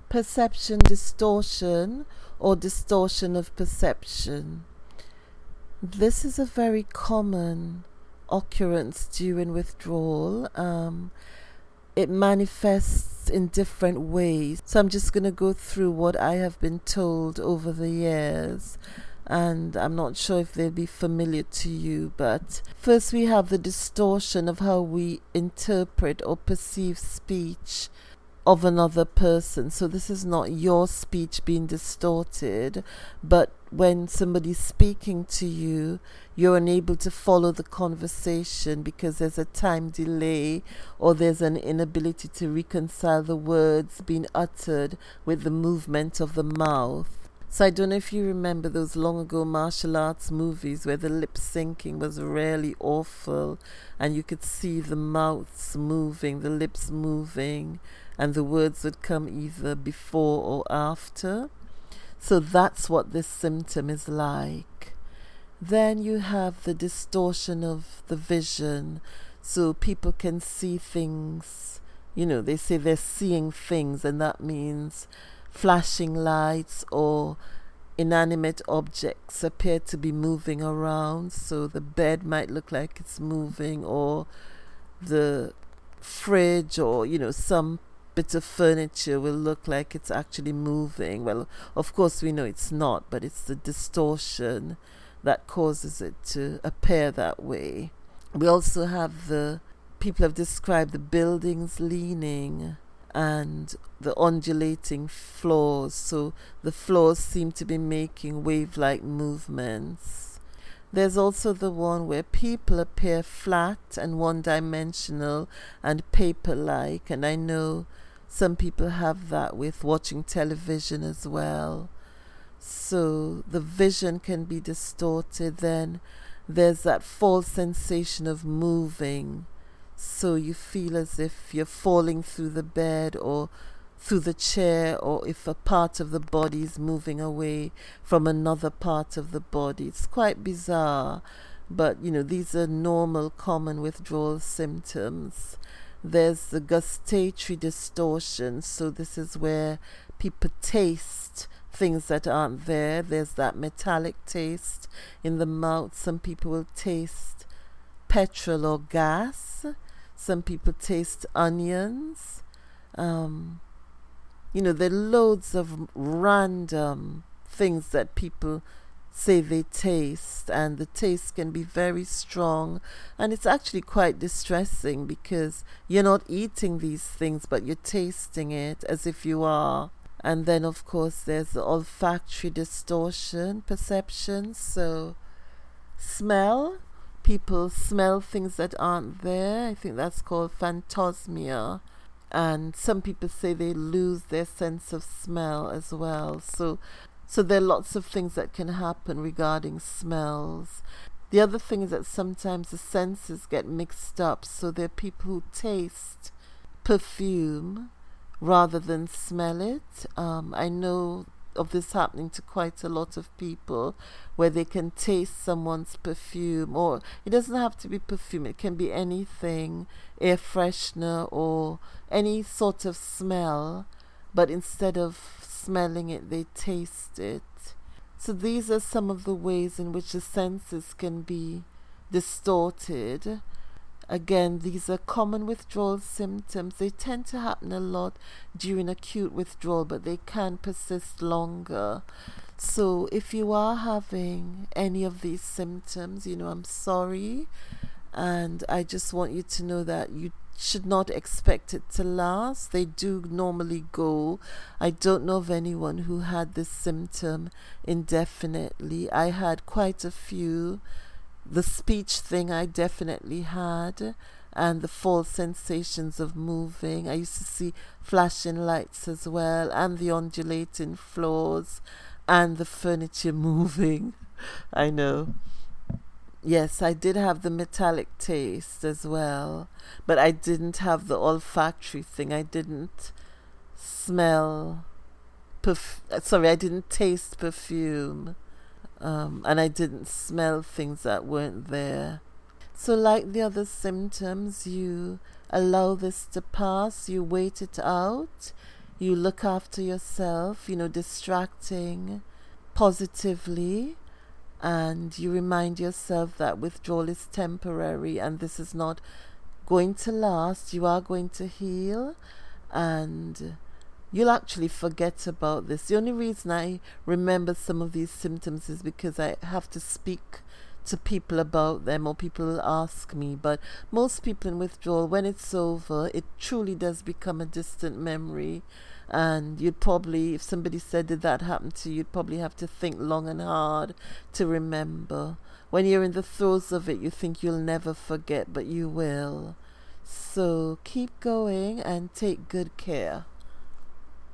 perception distortion or distortion of perception. This is a very common occurrence during withdrawal. It manifests in different ways. So I'm just going to go through what I have been told over the years, and I'm not sure if they'll be familiar to you. But first we have the distortion of how we interpret or perceive speech of another person. So this is not your speech being distorted, but when somebody's speaking to you, you're unable to follow the conversation because there's a time delay or there's an inability to reconcile the words being uttered with the movement of the mouth. So I don't know if you remember those long ago martial arts movies where the lip syncing was really awful and you could see the mouths moving, the lips moving, and the words would come either before or after. So that's what this symptom is like. Then you have the distortion of the vision. So people can see things, they say they're seeing things, and that means flashing lights or inanimate objects appear to be moving around. So the bed might look like it's moving, or the fridge, or some bit of furniture will look like it's actually moving. Well, of course we know it's not, but it's the distortion that causes it to appear that way. We also have people have described the buildings leaning and the undulating floors. So the floors seem to be making wave-like movements. There's also the one where people appear flat and one-dimensional and paper-like, and I know some people have that with watching television as well. So the vision can be distorted. Then there's that false sensation of moving. So you feel as if you're falling through the bed or through the chair, or if a part of the body is moving away from another part of the body. It's quite bizarre, but these are normal, common withdrawal symptoms. There's the gustatory distortion. So this is where people taste things that aren't there. There's that metallic taste in the mouth. Some people will taste petrol or gas. Some people taste onions. There are loads of random things that people say they taste, and the taste can be very strong, and it's actually quite distressing because you're not eating these things, but you're tasting it as if you are. And then of course there's the olfactory distortion perception. So smell, people smell things that aren't there. I think that's called phantosmia. And some people say they lose their sense of smell as well. So there are lots of things that can happen regarding smells. The other thing is that sometimes the senses get mixed up. So there are people who taste perfume rather than smell it. I know of this happening to quite a lot of people, where they can taste someone's perfume, or it doesn't have to be perfume, it can be anything, air freshener or any sort of smell, but instead of smelling it, they taste it. So these are some of the ways in which the senses can be distorted. Again, these are common withdrawal symptoms. They tend to happen a lot during acute withdrawal, but they can persist longer. So if you are having any of these symptoms, I'm sorry. And I just want you to know that you should not expect it to last. They do normally go. I don't know of anyone who had this symptom indefinitely. I had quite a few. The speech thing I definitely had, and the false sensations of moving. I used to see flashing lights as well, and the undulating floors, and the furniture moving. I know. Yes, I did have the metallic taste as well, but I didn't have the olfactory thing. I didn't smell I didn't taste perfume. And I didn't smell things that weren't there. So like the other symptoms, you allow this to pass, you wait it out. you look after yourself, distracting positively, and you remind yourself that withdrawal is temporary and this is not going to last. You are going to heal, and you'll actually forget about this. The only reason I remember some of these symptoms is because I have to speak to people about them, or people will ask me. But most people in withdrawal, when it's over, it truly does become a distant memory. And you'd probably, if somebody said, did that happen to you, you'd probably have to think long and hard to remember. When you're in the throes of it, you think you'll never forget, but you will. So keep going and take good care.